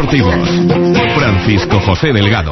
deportivos. Francisco José Delgado.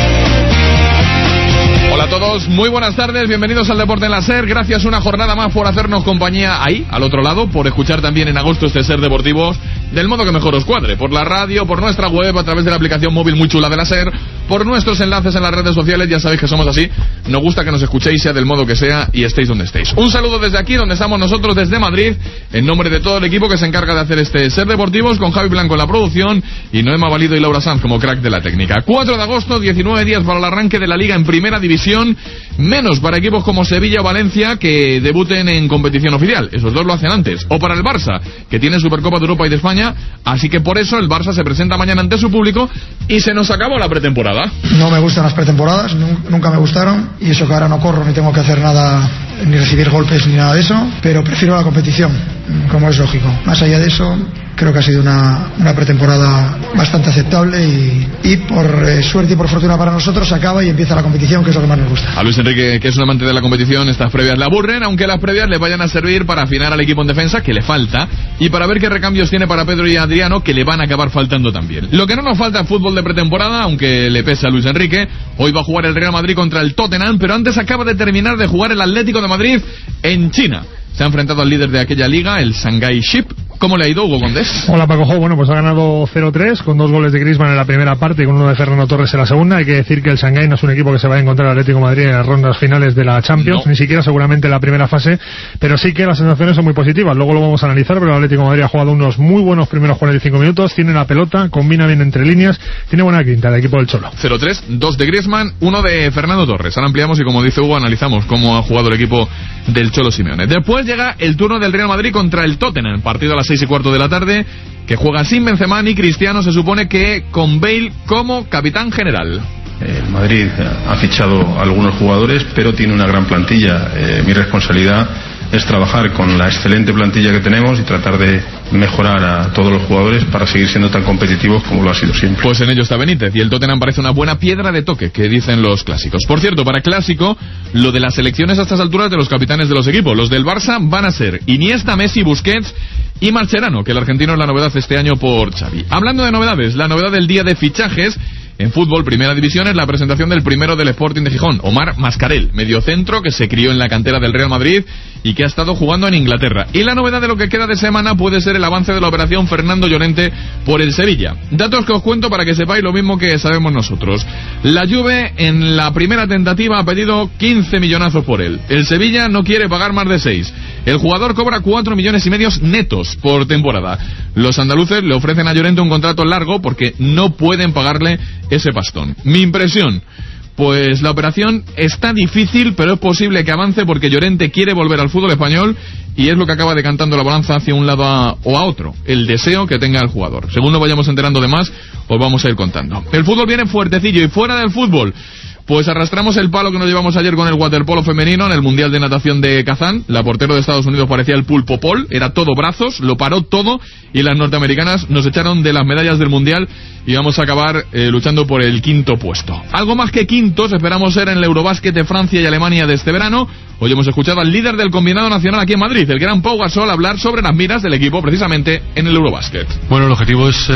Hola a todos, muy buenas tardes, bienvenidos al Deporte en la SER. Gracias una jornada más por hacernos compañía ahí, al otro lado, por escuchar también en agosto este SER Deportivos del modo que mejor os cuadre, por la radio, por nuestra web, a través de la aplicación móvil muy chula de la SER, por nuestros enlaces en las redes sociales. Ya sabéis que somos así, nos gusta que nos escuchéis, sea del modo que sea, y estéis donde estéis. Un saludo desde aquí, donde estamos nosotros, desde Madrid, en nombre de todo el equipo que se encarga de hacer este SER Deportivos, con Javi Blanco en la producción y Noema Valido y Laura Sanz como crack de la técnica. 4 de agosto, 19 días para el arranque de la Liga en Primera División, menos para equipos como Sevilla o Valencia que debuten en competición oficial. Esos dos lo hacen antes. O para el Barça, que tiene Supercopa de Europa y de España. Así que por eso el Barça se presenta mañana ante su público y se nos acabó la pretemporada. No me gustan las pretemporadas, nunca me gustaron. Y eso que ahora no corro ni tengo que hacer nada, ni recibir golpes ni nada de eso. Pero prefiero la competición, como es lógico. Más allá de eso, creo que ha sido una pretemporada bastante aceptable y por suerte y por fortuna para nosotros se acaba y empieza la competición, que es lo que más nos gusta. A Luis Enrique, que es un amante de la competición, estas previas le aburren, aunque las previas le vayan a servir para afinar al equipo en defensa, que le falta, y para ver qué recambios tiene para Pedro y Adriano, que le van a acabar faltando también. Lo que no nos falta es fútbol de pretemporada, aunque le pese a Luis Enrique. Hoy va a jugar el Real Madrid contra el Tottenham, pero antes acaba de terminar de jugar el Atlético de Madrid en China. Se ha enfrentado al líder de aquella liga, el Shanghai Ship. ¿Cómo le ha ido, Hugo Condés? Hola, Paco Jo. Bueno, pues ha ganado 0-3 con 2 goles de Griezmann en la primera parte y con uno de Fernando Torres en la segunda. Hay que decir que el Shanghai no es un equipo que se va a encontrar al Atlético de Madrid en las rondas finales de la Champions, ni siquiera seguramente en la primera fase, pero sí que las sensaciones son muy positivas. Luego lo vamos a analizar, pero el Atlético de Madrid ha jugado unos muy buenos primeros 45 minutos, tiene la pelota, combina bien entre líneas, tiene buena quinta el equipo del Cholo. 0-3, 2 de Griezmann, 1 de Fernando Torres. Ahora ampliamos y, como dice Hugo, analizamos cómo ha jugado el equipo del Cholo Simeone. Después llega el turno del Real Madrid contra el Tottenham, partido a las 6:15 de la tarde, que juega sin Benzema ni Cristiano, se supone que con Bale como capitán general. El Madrid ha fichado algunos jugadores, pero tiene una gran plantilla. Mi responsabilidad es trabajar con la excelente plantilla que tenemos y tratar de mejorar a todos los jugadores para seguir siendo tan competitivos como lo ha sido siempre. Pues en ello está Benítez, y el Tottenham parece una buena piedra de toque, que dicen los clásicos. Por cierto, para clásico, lo de las selecciones a estas alturas de los capitanes de los equipos. Los del Barça van a ser Iniesta, Messi, Busquets y Mascherano, que el argentino es la novedad este año por Xavi. Hablando de novedades, la novedad del día de fichajes en fútbol Primera División es la presentación del primero del Sporting de Gijón, Omar Mascarell, mediocentro que se crió en la cantera del Real Madrid y que ha estado jugando en Inglaterra. Y la novedad de lo que queda de semana puede ser el avance de la operación Fernando Llorente por el Sevilla. Datos que os cuento para que sepáis lo mismo que sabemos nosotros. La Juve en la primera tentativa ha pedido 15 millonazos por él. El Sevilla no quiere pagar más de 6. El jugador cobra 4,5 millones netos por temporada. Los andaluces le ofrecen a Llorente un contrato largo porque no pueden pagarle ese pastón. Mi impresión, pues la operación está difícil, pero es posible que avance porque Llorente quiere volver al fútbol español y es lo que acaba decantando la balanza hacia un lado o a otro, el deseo que tenga el jugador. Según nos vayamos enterando de más, os vamos a ir contando. El fútbol viene fuertecillo y fuera del fútbol, pues arrastramos el palo que nos llevamos ayer con el waterpolo femenino en el Mundial de Natación de Kazán. La portero de Estados Unidos parecía el Pulpo Paul, era todo brazos, lo paró todo y las norteamericanas nos echaron de las medallas del Mundial y vamos a acabar luchando por el 5º puesto. Algo más que quintos esperamos ser en el Eurobásquet de Francia y Alemania de este verano. Hoy hemos escuchado al líder del combinado nacional aquí en Madrid, el gran Pau Gasol, hablar sobre las miras del equipo precisamente en el Eurobásquet. Bueno, el objetivo es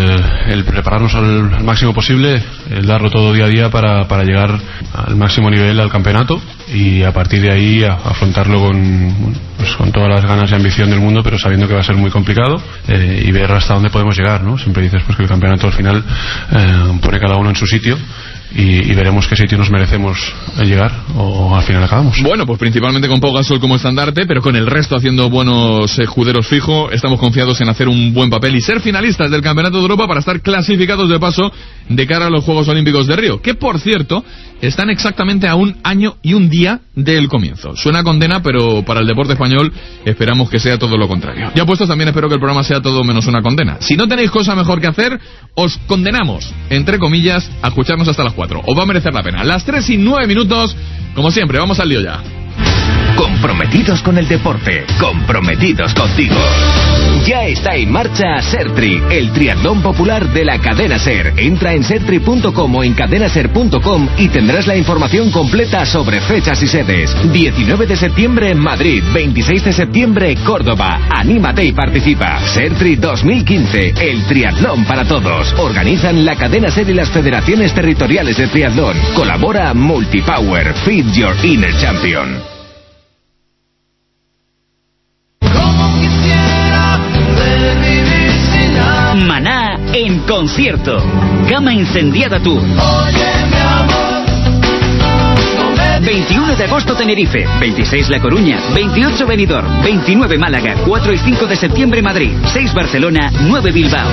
el prepararnos al máximo posible, el darlo todo día a día para llegar al máximo nivel al campeonato y a partir de ahí afrontarlo con todas las ganas y ambición del mundo, pero sabiendo que va a ser muy complicado y ver hasta dónde podemos llegar, ¿no? Siempre dices pues que el campeonato al final pone cada uno en su sitio y veremos qué sitio nos merecemos llegar o al final acabamos. Bueno, pues principalmente con Pau Gasol como estandarte, pero con el resto haciendo buenos escuderos fijo, estamos confiados en hacer un buen papel y ser finalistas del Campeonato de Europa para estar clasificados de paso de cara a los Juegos Olímpicos de Río, que por cierto están exactamente a 1 año y 1 día del comienzo. Suena condena, pero para el deporte español esperamos que sea todo lo contrario. Ya puestos, también espero que el programa sea todo menos una condena. Si no tenéis cosa mejor que hacer, os condenamos, entre comillas, a escucharnos hasta las 4. Os va a merecer la pena. Las 3:09, como siempre, vamos al lío ya. Comprometidos con el deporte, comprometidos contigo. Ya está en marcha Sertri, el triatlón popular de la cadena SER. Entra en sertri.com o en cadenaser.com y tendrás la información completa sobre fechas y sedes. 19 de septiembre en Madrid, 26 de septiembre Córdoba. Anímate y participa. Sertri 2015, el triatlón para todos. Organizan la cadena SER y las federaciones territoriales de triatlón. Colabora Multipower, Feed Your Inner Champion. Maná en concierto. Gama Incendiada Tour. 21 de agosto Tenerife, 26 La Coruña, 28 Benidorm, 29 Málaga, 4 y 5 de septiembre Madrid, 6 Barcelona, 9 Bilbao.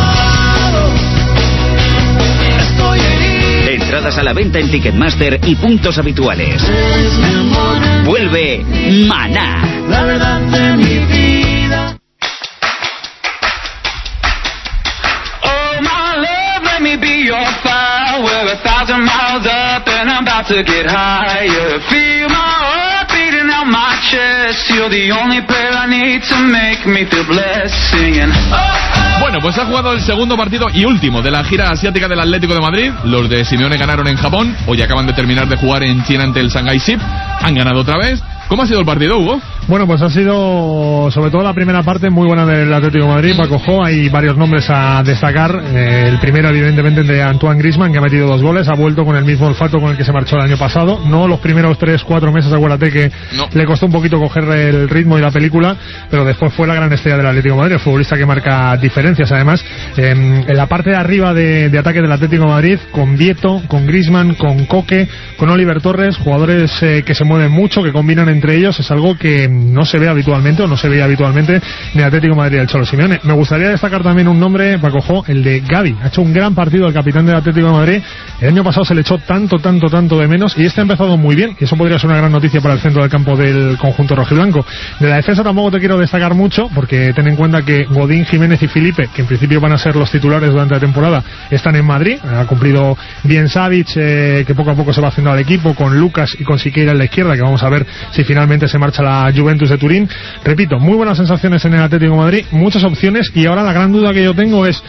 Entradas a la venta en Ticketmaster y puntos habituales. Vuelve Maná. La verdad de mi vida. Be your fire, we're 1,000 miles up and I'm about to get higher. Feel my heart beating out my chest. You're the only prayer I need to make me feel blessed. Singing. Bueno, pues ha jugado el segundo partido y último de la gira asiática del Atlético de Madrid. Los de Simeone ganaron en Japón. Hoy acaban de terminar de jugar en China ante el Shanghai Ship. Han ganado otra vez. ¿Cómo ha sido el partido, Hugo? Bueno, pues ha sido, sobre todo la primera parte, muy buena del Atlético de Madrid. Paco Jo, hay varios nombres a destacar. El primero, evidentemente, de Antoine Griezmann, que ha metido 2 goles. Ha vuelto con el mismo olfato con el que se marchó el año pasado. No los primeros 3-4 meses, acuérdate que le costó un poquito coger el ritmo y la película, pero después fue la gran estrella del Atlético de Madrid, el futbolista que marca diferencias. Además, en la parte de arriba de ataque del Atlético de Madrid, con Vieto, con Griezmann, con Koke, con Oliver Torres, jugadores que se mueven mucho, que combinan entre ellos. Es algo que no se ve habitualmente, o no se veía habitualmente en el Atlético de Madrid del Cholo Simeone. Me gustaría destacar también un nombre, Paco Jo, el de Gavi. Ha hecho un gran partido el capitán del Atlético de Madrid. El año pasado se le echó tanto de menos, y este ha empezado muy bien, y eso podría ser una gran noticia para el centro del campo del conjunto rojiblanco. De la defensa tampoco te quiero destacar mucho, porque ten en cuenta que Godín, Jiménez y Felipe, que en principio van a ser los titulares durante la temporada, están en Madrid. Ha cumplido bien Savic, que poco a poco se va haciendo al equipo, con Lucas y con Siqueira en la izquierda, que vamos a ver si finalmente se marcha la Juventus de Turín. Repito, muy buenas sensaciones en el Atlético de Madrid, muchas opciones, y ahora la gran duda que yo tengo es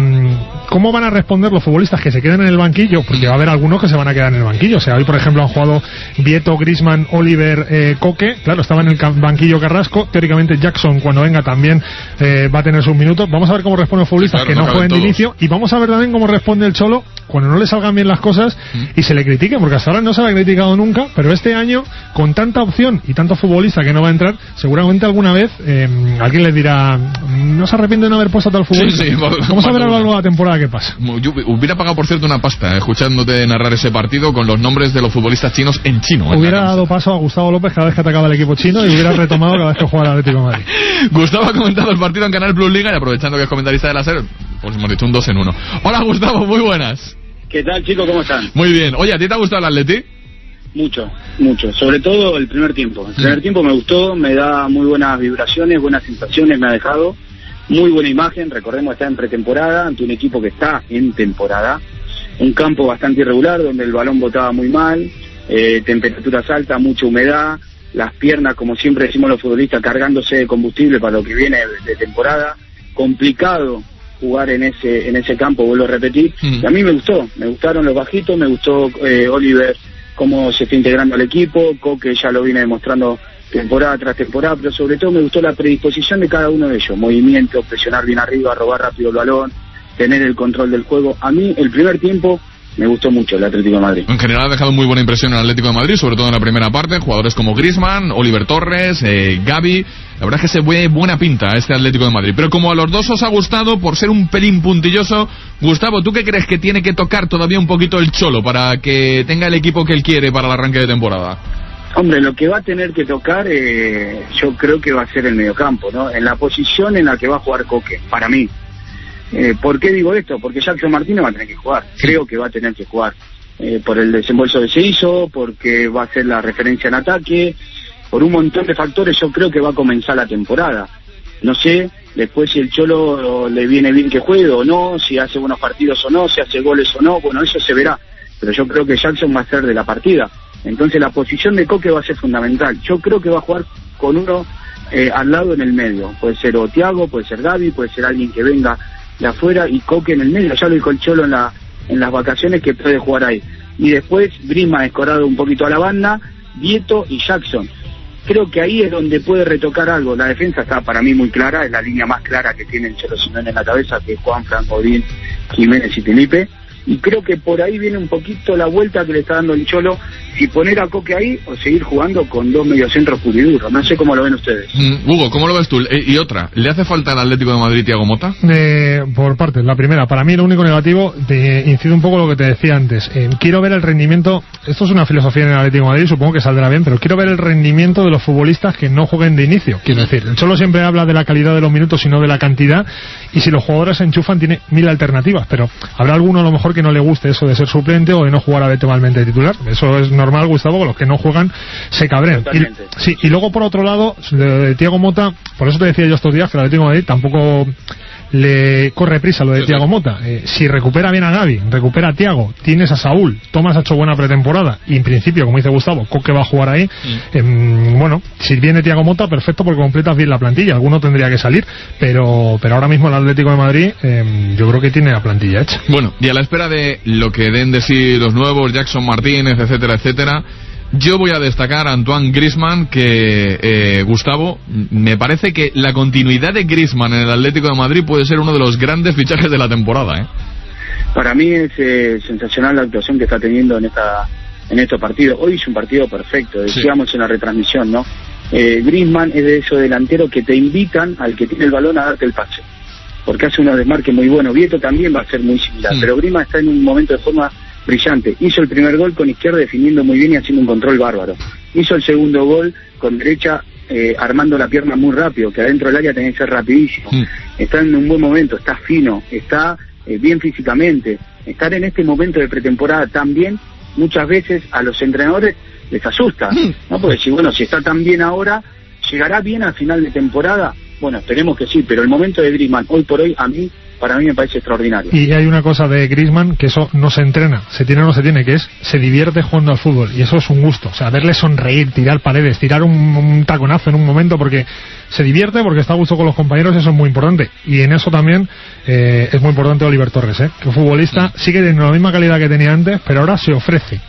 cómo van a responder los futbolistas que se queden en el banquillo, porque va a haber algunos que se van a quedar en el banquillo. O sea, hoy por ejemplo han jugado Vieto, Griezmann, Oliver, Koke. Claro, estaba en el banquillo Carrasco. Teóricamente Jackson, cuando venga, también va a tener sus minutos. Vamos a ver cómo responden los futbolistas que no jueguen de inicio, y vamos a ver también cómo responde el Cholo cuando no le salgan bien las cosas y se le critiquen, porque hasta ahora no se le ha criticado nunca, pero este año, con tanta opción y tanto futbolista que no va a entrar, seguramente alguna vez alguien les dirá: no se arrepiente de no haber puesto a tal futbolista. Sí, vamos a ver a lo largo de la temporada qué pasa. Yo hubiera pagado, por cierto, una pasta escuchándote narrar ese partido con los nombres de los futbolistas chinos en chino. Hubiera dado paso a Gustavo López cada vez que atacaba el equipo chino, y hubiera retomado cada vez que jugaba el Atlético de Madrid. Gustavo ha comentado el partido en Canal Plus Liga, y aprovechando que es comentarista de la SER, pues hemos dicho un 2 en 1. Hola Gustavo, muy buenas. ¿Qué tal, chicos? ¿Cómo están? Muy bien. Oye, ¿a ti te ha gustado el Atleti? Mucho. Sobre todo el primer tiempo. El primer tiempo me gustó, me da muy buenas vibraciones, buenas sensaciones, me ha dejado muy buena imagen. Recordemos, está en pretemporada, ante un equipo que está en temporada. Un campo bastante irregular, donde el balón botaba muy mal, temperaturas altas, mucha humedad, las piernas, como siempre decimos los futbolistas, cargándose de combustible para lo que viene de temporada. Complicado jugar en ese campo, vuelvo a repetir. Y a mí me gustaron los bajitos, me gustó Oliver, cómo se está integrando al equipo, Koke ya lo viene demostrando temporada tras temporada, pero sobre todo me gustó la predisposición de cada uno de ellos, movimiento, presionar bien arriba, robar rápido el balón, tener el control del juego. A mí el primer tiempo me gustó mucho el Atlético de Madrid. En general ha dejado muy buena impresión el Atlético de Madrid, sobre todo en la primera parte. Jugadores como Griezmann, Oliver Torres, Gavi. La verdad es que se ve buena pinta este Atlético de Madrid. Pero como a los dos os ha gustado, por ser un pelín puntilloso, Gustavo, ¿tú qué crees que tiene que tocar todavía un poquito el Cholo para que tenga el equipo que él quiere para el arranque de temporada? Hombre, lo que va a tener que tocar, yo creo que va a ser el mediocampo, ¿no? En la posición en la que va a jugar Koke, para mí. ¿Por qué digo esto? Porque Jackson Martínez va a tener que jugar. Creo que va a tener que jugar. Por el desembolso que se hizo, porque va a ser la referencia en ataque, por un montón de factores. Yo creo que va a comenzar la temporada. No sé después si el Cholo le viene bien que juegue o no, si hace buenos partidos o no, si hace goles o no, bueno, eso se verá. Pero yo creo que Jackson va a ser de la partida. Entonces la posición de Coque va a ser fundamental. Yo creo que va a jugar con uno al lado en el medio. Puede ser o Thiago, puede ser Gaby, puede ser alguien que venga de afuera y Coque en el medio. Ya lo dijo el Cholo en las vacaciones que puede jugar ahí. Y después Griezmann escorado un poquito a la banda, Vieto y Jackson. Creo que ahí es donde puede retocar algo. La defensa está para mí muy clara, es la línea más clara que tiene el Cholo Simeone en la cabeza, que es Juan, Franco, Godín, Jiménez y Felipe. Y creo que por ahí viene un poquito la vuelta que le está dando el Cholo, si poner a Coque ahí o seguir jugando con dos mediocentros puliduros. No sé cómo lo ven ustedes. Hugo, ¿cómo lo ves tú? Y otra, ¿le hace falta al Atlético de Madrid Thiago Motta? Por partes. La primera, para mí lo único negativo, incide un poco lo que te decía antes. Quiero ver el rendimiento, esto es una filosofía en el Atlético de Madrid, supongo que saldrá bien, pero quiero ver el rendimiento de los futbolistas que no jueguen de inicio. Quiero decir, el Cholo siempre habla de la calidad de los minutos y no de la cantidad, y si los jugadores se enchufan tiene 1000 alternativas, pero habrá alguno a lo mejor que no le guste eso de ser suplente o de no jugar habitualmente de titular. Eso es normal, Gustavo, que los que no juegan se cabrean. Y luego por otro lado, de Thiago Motta, por eso te decía yo estos días que el Atlético de Madrid tampoco le corre prisa lo de Thiago Motta. Si recupera bien a Gavi, recupera a Thiago, tienes a Saúl, Tomás ha hecho buena pretemporada y en principio, como dice Gustavo, Coque va a jugar ahí. Bueno, si viene Thiago Motta, perfecto, porque completas bien la plantilla. Alguno tendría que salir, pero ahora mismo el Atlético de Madrid yo creo que tiene la plantilla hecha. Bueno, y a la espera de lo que den de sí los nuevos, Jackson Martínez, etcétera, etcétera, yo voy a destacar a Antoine Griezmann, que Gustavo, me parece que la continuidad de Griezmann en el Atlético de Madrid puede ser uno de los grandes fichajes de la temporada, Para mí es sensacional la actuación que está teniendo en estos partidos. Hoy es un partido perfecto, decíamos en la retransmisión, ¿no? Griezmann es de esos delanteros que te invitan al que tiene el balón a darte el pase, porque hace unos desmarques muy buenos. Vieto también va a ser muy similar, pero Griezmann está en un momento de forma brillante. Hizo el primer gol con izquierda definiendo muy bien y haciendo un control bárbaro. Hizo el segundo gol con derecha armando la pierna muy rápido, que adentro del área tenés que ser rapidísimo. Está en un buen momento, está fino, está bien físicamente. Estar en este momento de pretemporada también, muchas veces a los entrenadores les asusta, ¿no? Porque si está tan bien ahora, ¿llegará bien al final de temporada? Bueno, esperemos que sí, pero el momento de Griezmann, hoy por hoy, para mí me parece extraordinario. Y hay una cosa de Griezmann, que eso no se entrena, se tiene o no se tiene, que es, se divierte jugando al fútbol, y eso es un gusto. O sea, verle sonreír, tirar paredes, tirar un taconazo en un momento, porque se divierte, porque está a gusto con los compañeros, eso es muy importante. Y en eso también es muy importante Oliver Torres, que futbolista sigue teniendo la misma calidad que tenía antes, pero ahora se ofrece.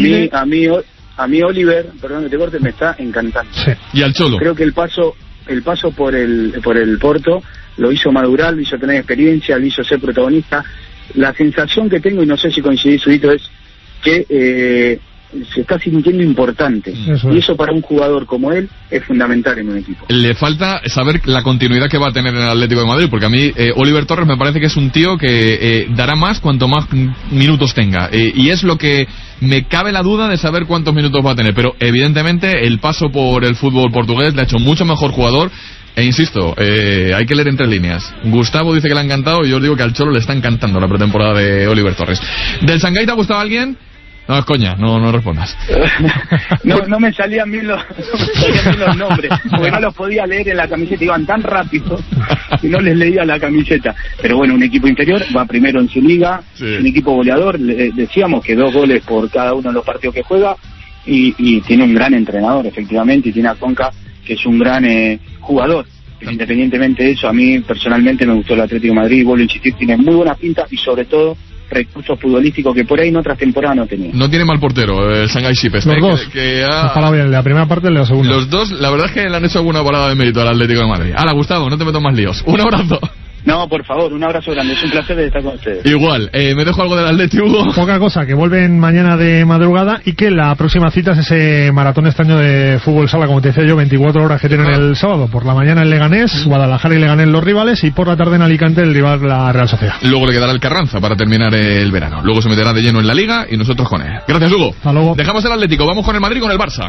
A mí Oliver, perdón que te corte, me está encantando. Sí. Y al Cholo. Creo que el paso por el Porto lo hizo madurar, lo hizo tener experiencia, lo hizo ser protagonista. La sensación que tengo, y no sé si coincidís, Sudito, es que se está sintiendo importante. Y eso para un jugador como él es fundamental en un equipo. Le falta saber la continuidad que va a tener en el Atlético de Madrid, porque a mí Oliver Torres me parece que es un tío que dará más cuanto más minutos tenga. Y es lo que me cabe la duda de saber cuántos minutos va a tener. Pero evidentemente el paso por el fútbol portugués le ha hecho mucho mejor jugador. E insisto, hay que leer entre líneas. Gustavo dice que le ha encantado y yo os digo que al Cholo le está encantando la pretemporada de Oliver Torres. ¿Del Shanghái te ha gustado alguien? No, es coña, no respondas. No me salían bien los nombres, porque no los podía leer en la camiseta, iban tan rápido que no les leía la camiseta. Pero bueno, un equipo inferior va primero en su liga, un equipo goleador, decíamos que 2 goles por cada uno de los partidos que juega, y tiene un gran entrenador, efectivamente, y tiene a Conca, que es un gran jugador. Independientemente de eso, a mí personalmente me gustó el Atlético de Madrid, y vuelvo a insistir, tiene muy buena pinta y sobre todo recursos futbolísticos que por ahí en otras temporadas no tenía. No tiene mal portero el Shanghái Ship. Los dos. Ojalá bien, la primera parte y la segunda. Los dos, la verdad es que le han hecho alguna parada de mérito al Atlético de Madrid. Hala, Gustavo, no te metas más líos. Un abrazo. No, por favor, un abrazo grande, es un placer de estar con ustedes. Igual, me dejo algo del Atlético, Hugo. Poca cosa, que vuelven mañana de madrugada y que la próxima cita es ese maratón este año de fútbol sala, como te decía yo, 24 horas que tienen el sábado. Por la mañana en Leganés, Guadalajara y Leganés los rivales, y por la tarde en Alicante el rival, la Real Sociedad. Luego le quedará el Carranza para terminar el verano. Luego se meterá de lleno en la Liga y nosotros con él. Gracias, Hugo. Hasta luego. Dejamos el Atlético, vamos con el Madrid, con el Barça.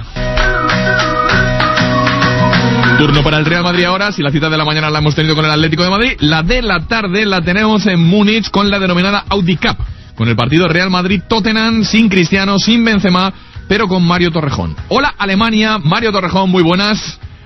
Turno para el Real Madrid ahora. Si la cita de la mañana la hemos tenido con el Atlético de Madrid, la de la tarde la tenemos en Múnich con la denominada Audi Cup, con el partido Real Madrid-Tottenham, sin Cristiano, sin Benzema, pero con Mario Torrejón. Hola Alemania, Mario Torrejón, muy buenas.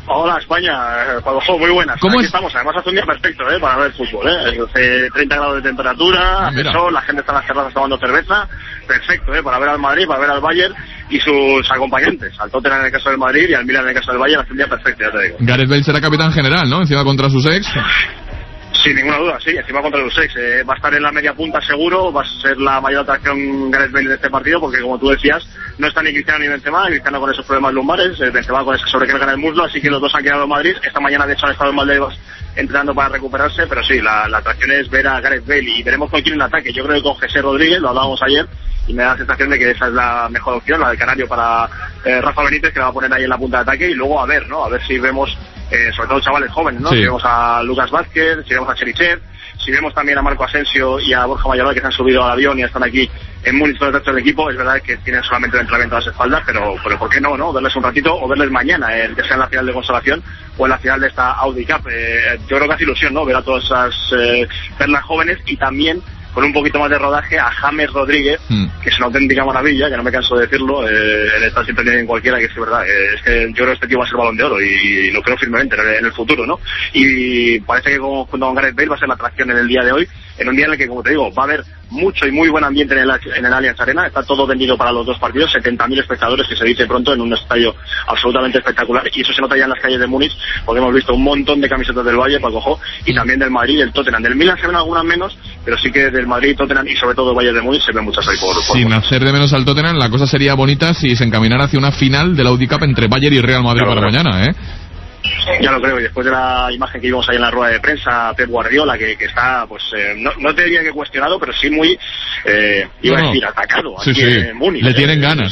Hola España, Juanjo, muy buenas. ¿Cómo Aquí es? estamos, además hace un día perfecto para ver fútbol. Hace 30 grados de temperatura, hace sol, la gente está en las terrazas tomando cerveza. Perfecto, para ver al Madrid, para ver al Bayern y sus acompañantes. Al Tottenham en el caso del Madrid y al Milan en el caso del Bayern. Hace un día perfecto, ya te digo. Gareth Bale será capitán general, ¿no? Encima contra sus ex. Sin ninguna duda, sí, encima contra los ex. Va a estar en la media punta seguro, va a ser la mayor atracción Gareth Bale de este partido, porque como tú decías, no está ni Cristiano ni Benzema, Cristiano con esos problemas lumbares, Benzema con esa sobrecarga en el muslo, así que los dos han quedado en Madrid. Esta mañana de hecho han estado en Maldivas entrenando para recuperarse, pero sí, la atracción es ver a Gareth Bale y veremos con quién en ataque. Yo creo que con José Rodríguez, lo hablábamos ayer, y me da la sensación de que esa es la mejor opción, la del Canario para Rafa Benítez, que la va a poner ahí en la punta de ataque, y luego a ver si vemos, sobre todo chavales jóvenes, ¿no? Sí. Si vemos a Lucas Vázquez, si vemos a Cherichev, si vemos también a Marco Asensio y a Borja Mayoral, que se han subido al avión y están aquí en Múnich con el resto del equipo. Es verdad que tienen solamente el entrenamiento a las espaldas, pero ¿por qué no? Verles un ratito o verles mañana, ya sea en la final de consolación o en la final de esta Audi Cup. Yo creo que hace ilusión, ¿no? Ver a todas esas perlas jóvenes y también con un poquito más de rodaje a James Rodríguez, que es una auténtica maravilla, que no me canso de decirlo, en esta siempre en cualquiera, que es verdad, es que yo creo que este tío va a ser Balón de Oro y lo creo firmemente en el futuro, ¿no? Y parece que junto con Gareth Bale va a ser la atracción en el día de hoy, en un día en el que, como te digo, va a haber mucho y muy buen ambiente en el Allianz Arena. Está todo vendido para los dos partidos, 70.000 espectadores, que se dice pronto, en un estadio absolutamente espectacular, y eso se nota ya en las calles de Múnich, porque hemos visto un montón de camisetas del Bayern, Paco, y también del Madrid y del Tottenham. Del Milan se ven algunas menos, pero sí que del Madrid, Tottenham y sobre todo Bayern de Múnich se ven muchas ahí por Sin hacer de menos al Tottenham, la cosa sería bonita si se encaminara hacia una final de la Audi Cup entre Bayern y Real Madrid para mañana, ¿eh? Ya lo creo, y después de la imagen que vimos ahí en la rueda de prensa, Pep Guardiola, que está, pues, no te diría que cuestionado, pero sí muy, iba a decir, atacado aquí en Múnich. Le tienen ganas,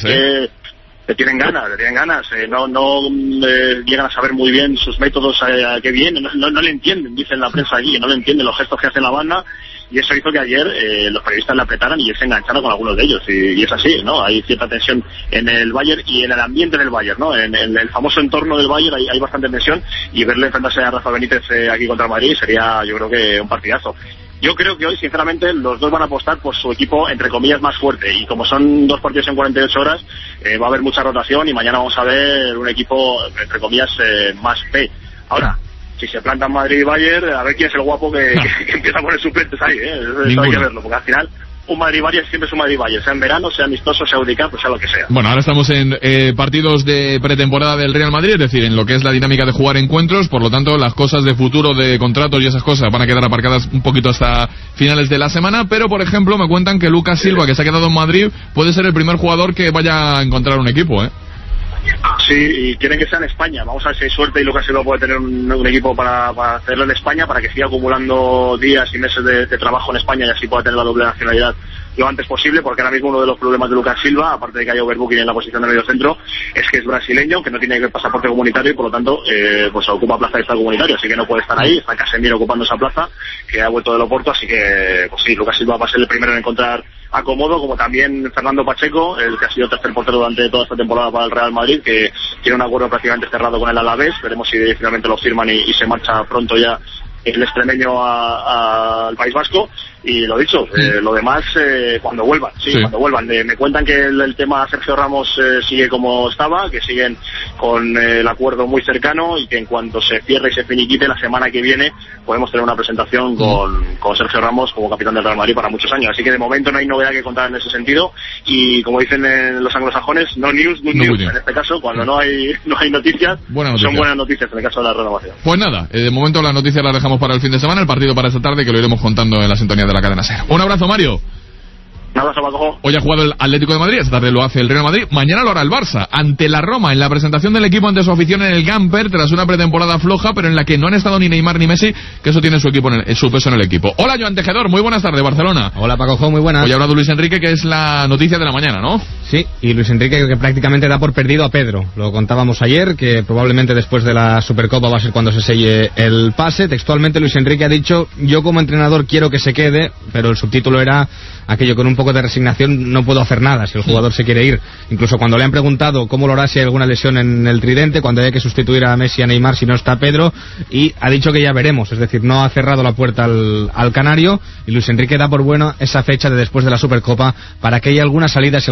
Le tienen ganas, no llegan a saber muy bien sus métodos que vienen, no le entienden, dicen la prensa allí, no le entienden los gestos que hace la banda, y eso hizo que ayer los periodistas le apretaran y él se enganchara con algunos de ellos, y es así, ¿no? Hay cierta tensión en el Bayern y en el ambiente del Bayern, ¿no? En el famoso entorno del Bayern hay bastante tensión, y verle enfrentarse a Rafa Benítez aquí contra el Madrid sería, yo creo que un partidazo. Yo creo que hoy, sinceramente, los dos van a apostar por su equipo, entre comillas, más fuerte. Y como son dos partidos en 48 horas, va a haber mucha rotación y mañana vamos a ver un equipo, entre comillas, más B. Ahora, si se plantan Madrid y Bayern, a ver quién es el guapo que empieza a poner suplentes ahí, Eso hay que verlo, porque al final un Madrid-Bayern siempre es un Madrid-Bayern, sea en verano, sea amistoso, sea Audi Cup, pues sea lo que sea. Bueno, ahora estamos en partidos de pretemporada del Real Madrid, es decir, en lo que es la dinámica de jugar encuentros, por lo tanto las cosas de futuro, de contratos y esas cosas van a quedar aparcadas un poquito hasta finales de la semana, pero por ejemplo me cuentan que Lucas Silva, que se ha quedado en Madrid, puede ser el primer jugador que vaya a encontrar un equipo, ¿eh? Sí, y quieren que sea en España. Vamos a ver si hay suerte y Lucas Silva puede tener un equipo para hacerlo en España, para que siga acumulando días y meses de trabajo en España y así pueda tener la doble nacionalidad lo antes posible, porque ahora mismo uno de los problemas de Lucas Silva, aparte de que haya overbooking en la posición de medio centro, es que es brasileño, que no tiene el pasaporte comunitario y por lo tanto pues ocupa plaza de estado comunitario, así que no puede estar ahí. Está Casemiro ocupando esa plaza, que ha vuelto del Oporto, así que pues sí, Lucas Silva va a ser el primero en encontrar acomodo, como también Fernando Pacheco, el que ha sido tercer portero durante toda esta temporada para el Real Madrid, que tiene un acuerdo prácticamente cerrado con el Alavés. Veremos si finalmente lo firman y se marcha pronto ya el extremeño al País Vasco. Y lo dicho, lo demás cuando vuelvan, cuando vuelvan. Me cuentan que el tema Sergio Ramos sigue como estaba, que siguen con el acuerdo muy cercano y que en cuanto se cierre y se finiquite la semana que viene podemos tener una presentación con Sergio Ramos como capitán del Real Madrid para muchos años. Así que de momento no hay novedad que contar en ese sentido y como dicen los anglosajones, no news, good news. En este caso, cuando no hay noticias, son buenas noticias en el caso de la renovación. Pues nada, de momento las noticias las dejamos para el fin de semana, el partido para esta tarde que lo iremos contando en la sintonía de la cadena SER. Un abrazo, Mario. Un abrazo, Paco. Hoy ha jugado el Atlético de Madrid, esta tarde lo hace el Real Madrid, mañana lo hará el Barça, ante la Roma, en la presentación del equipo ante su afición en el Gamper, tras una pretemporada floja, pero en la que no han estado ni Neymar ni Messi, que eso tiene su peso en el equipo. Hola, Joan Tejedor, muy buenas tardes, Barcelona. Hola, Paco, muy buenas. Hoy ha hablado Luis Enrique, que es la noticia de la mañana, ¿no? Sí, y Luis Enrique que prácticamente da por perdido a Pedro. Lo contábamos ayer, que probablemente después de la Supercopa va a ser cuando se selle el pase. Textualmente Luis Enrique ha dicho: yo como entrenador quiero que se quede, pero el subtítulo era aquello: con un poco de resignación no puedo hacer nada si el jugador se quiere ir. Incluso cuando le han preguntado cómo lo hará si hay alguna lesión en el tridente, cuando haya que sustituir a Messi y a Neymar si no está Pedro, y ha dicho que ya veremos, es decir, no ha cerrado la puerta al canario, y Luis Enrique da por bueno esa fecha de después de la Supercopa para que haya alguna salida si algún jugador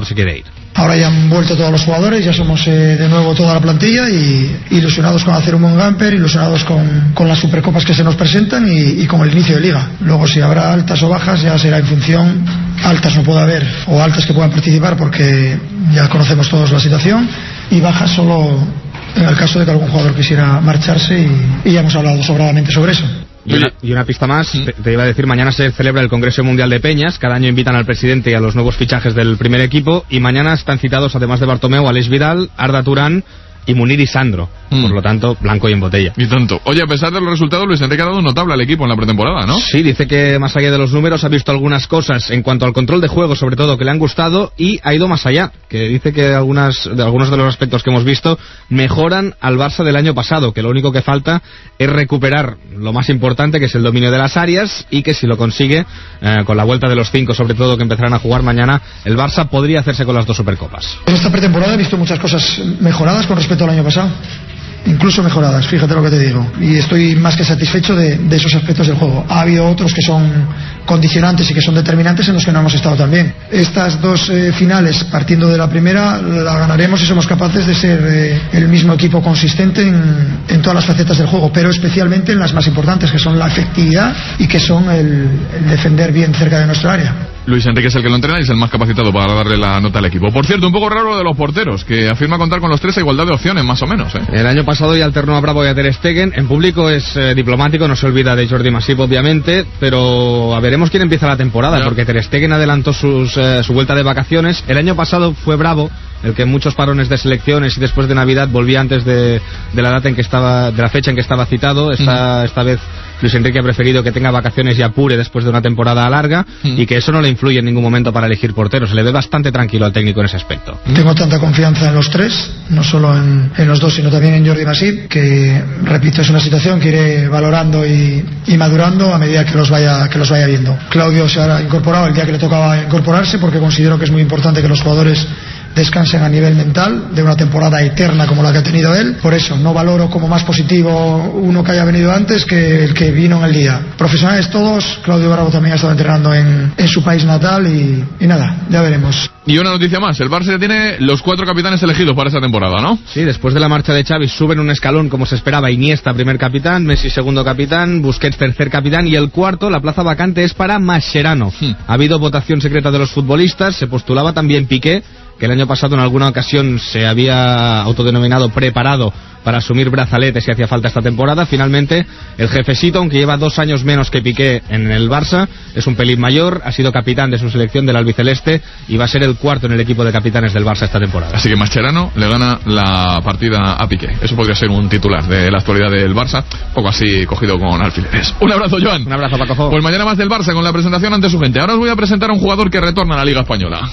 jugador se quiere ir. Ahora ya han vuelto todos los jugadores, ya somos de nuevo toda la plantilla y ilusionados con hacer un buen Gamper, ilusionados con las Supercopas que se nos presentan y con el inicio de Liga. Luego si habrá altas o bajas ya será en función, altas no puede haber o altas que puedan participar porque ya conocemos todos la situación, y bajas solo en el caso de que algún jugador quisiera marcharse y ya hemos hablado sobradamente sobre eso. Y una pista más, te iba a decir, mañana se celebra el Congreso Mundial de Peñas, cada año invitan al presidente y a los nuevos fichajes del primer equipo, y mañana están citados, además de Bartomeu, Aleix Vidal, Arda Turán y Munir y Sandro. Por lo tanto, blanco y en botella. Y tanto. Oye, a pesar de los resultados, Luis Enrique ha dado un notable al equipo en la pretemporada, ¿no? Sí, dice que más allá de los números ha visto algunas cosas en cuanto al control de juego, sobre todo, que le han gustado, y ha ido más allá, que dice que algunos de los aspectos que hemos visto mejoran al Barça del año pasado, que lo único que falta es recuperar lo más importante, que es el dominio de las áreas, y que si lo consigue, con la vuelta de los 5, sobre todo, que empezarán a jugar mañana, el Barça podría hacerse con las 2 Supercopas. En esta pretemporada he visto muchas cosas mejoradas con respecto al año pasado, incluso mejoradas, fíjate lo que te digo, y estoy más que satisfecho de esos aspectos del juego. Ha habido otros que son condicionantes y que son determinantes en los que no hemos estado tan bien. Estas 2 finales, partiendo de la primera, la ganaremos si somos capaces de ser el mismo equipo consistente en todas las facetas del juego, pero especialmente en las más importantes, que son la efectividad y que son el defender bien cerca de nuestra área. Luis Enrique es el que lo entrena y es el más capacitado para darle la nota al equipo. Por cierto, un poco raro lo de los porteros, que afirma contar con los 3 a igualdad de opciones, más o menos, ¿eh? El año pasado ya alternó a Bravo y a Ter Stegen. En público es diplomático, no se olvida de Jordi Masip, obviamente, pero veremos quién empieza la temporada, porque Ter Stegen adelantó su vuelta de vacaciones. El año pasado fue Bravo el que en muchos parones de selecciones y después de Navidad volvía antes de la data en que estaba, de la fecha en que estaba citado. Esta vez Luis Enrique ha preferido que tenga vacaciones y apure después de una temporada larga, y que eso no le influye en ningún momento para elegir porteros. Se le ve bastante tranquilo al técnico en ese aspecto. Tengo tanta confianza en los 3, no solo en los 2, sino también en Jordi Masip, que, repito, es una situación que iré valorando y madurando a medida que los vaya viendo. Claudio se ha incorporado el día que le tocaba incorporarse, porque considero que es muy importante que los jugadores descansen a nivel mental de una temporada eterna como la que ha tenido él. Por eso no valoro como más positivo uno que haya venido antes que el que vino en el día. Profesionales todos. Claudio Bravo también ha estado entrenando en su país natal y nada, ya veremos. Y una noticia más, el Barça ya tiene los 4 capitanes elegidos para esta temporada, ¿no? Sí, después de la marcha de Xavi suben un escalón como se esperaba. Iniesta, primer capitán, Messi, segundo capitán, Busquets, tercer capitán, y el cuarto, la plaza vacante, es para Mascherano. Ha habido votación secreta de los futbolistas, se postulaba también Piqué, que el año pasado en alguna ocasión se había autodenominado preparado para asumir brazalete si hacía falta esta temporada. Finalmente, el jefecito, aunque lleva 2 años menos que Piqué en el Barça, es un pelín mayor, ha sido capitán de su selección del albiceleste y va a ser el cuarto en el equipo de capitanes del Barça esta temporada. Así que Mascherano le gana la partida a Piqué. Eso podría ser un titular de la actualidad del Barça, un poco así cogido con alfileres. Un abrazo, Joan. Un abrazo, Paco. Pues mañana más del Barça con la presentación ante su gente. Ahora os voy a presentar a un jugador que retorna a la Liga Española.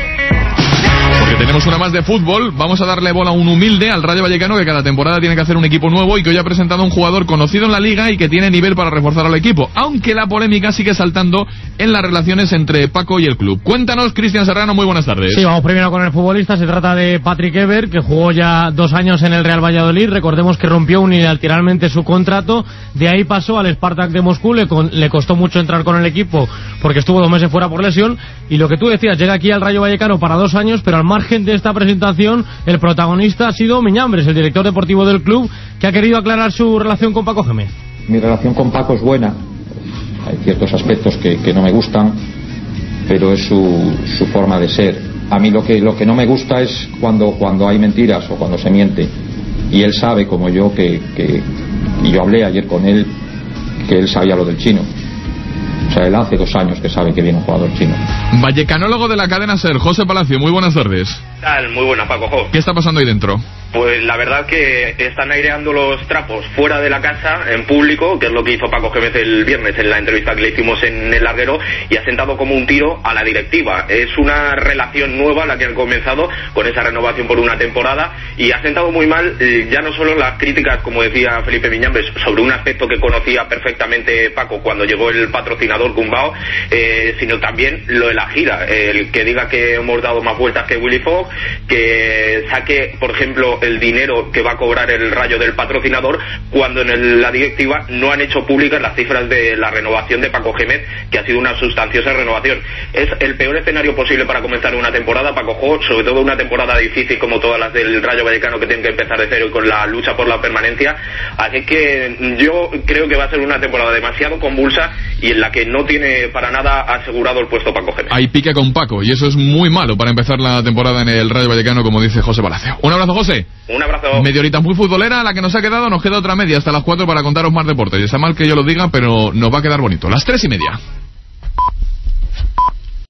Porque tenemos una más de fútbol. Vamos a darle bola a un humilde, al Rayo Vallecano, que cada temporada tiene que hacer un equipo nuevo y que hoy ha presentado a un jugador conocido en la Liga y que tiene nivel para reforzar al equipo, aunque la polémica sigue saltando en las relaciones entre Paco y el club. Cuéntanos, Cristian Serrano, muy buenas tardes. Sí, vamos primero con el futbolista. Se trata de Patrick Ebert, que jugó ya 2 años en el Real Valladolid. Recordemos que rompió unilateralmente su contrato, de ahí pasó al Spartak de Moscú. Le costó mucho entrar con el equipo porque estuvo 2 meses fuera por lesión, y lo que tú decías, llega aquí al Rayo Vallecano para 2 años, pero al margen de esta presentación, el protagonista ha sido Miñambres, el director deportivo del club, que ha querido aclarar su relación con Paco Gémez. Mi relación con Paco es buena. Hay ciertos aspectos que no me gustan, pero es su forma de ser. A mí lo que no me gusta es cuando hay mentiras o cuando se miente. Y él sabe, como yo, y yo hablé ayer con él, que él sabía lo del chino. O sea, él hace 2 años que sabe que viene un jugador chino. Vallecanólogo de la cadena SER, José Palacio, muy buenas tardes. ¿Qué tal? Muy buena, Paco. ¿Qué está pasando ahí dentro? Pues la verdad que están aireando los trapos fuera de la casa, en público, que es lo que hizo Paco Gémez el viernes en la entrevista que le hicimos en El Larguero, y ha sentado como un tiro a la directiva. Es una relación nueva la que han comenzado con esa renovación por una temporada, y ha sentado muy mal ya no solo las críticas, como decía Felipe Miñambres, sobre un aspecto que conocía perfectamente Paco cuando llegó el patrocinador Gumbao, sino también lo de la gira. El que diga que hemos dado más vueltas que Willy Fogg, que saque, por ejemplo, dinero que va a cobrar el Rayo del patrocinador, cuando en la directiva no han hecho públicas las cifras de la renovación de Paco Gémez, que ha sido una sustanciosa renovación. Es el peor escenario posible para comenzar una temporada, Paco Jo, sobre todo una temporada difícil como todas las del Rayo Vallecano, que tienen que empezar de cero y con la lucha por la permanencia. Así que yo creo que va a ser una temporada demasiado convulsa y en la que no tiene para nada asegurado el puesto Paco Gémez. Hay pique con Paco y eso es muy malo para empezar la temporada en el Rayo Vallecano, como dice José Palacio. Un abrazo, José. Un abrazo. Media horita muy futbolera la que nos queda otra media hasta las 4 para contaros más deportes. Y está mal que yo lo diga, pero nos va a quedar bonito. Las 3:30.